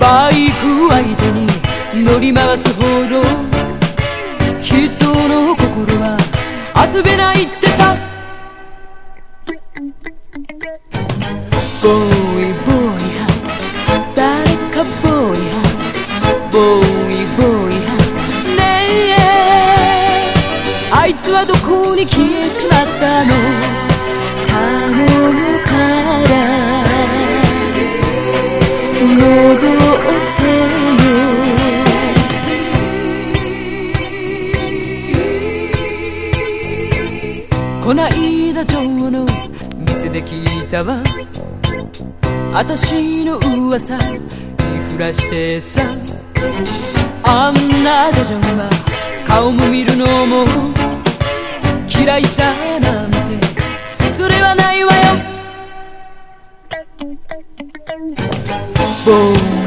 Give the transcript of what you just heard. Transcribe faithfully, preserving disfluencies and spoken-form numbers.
バイク相手に乗り回すほど人の心は遊べないってさ。ボーイボーイは誰かボーイはボーイボーイはねえ、あいつはどこに消えちまったの。頼むから戻ってよ。こないだ城の店で聞いたわ、あたしの噂言いふらしてさ。あんなジャジャンは顔も見るのも嫌いさなんてそれはないわよ。ボー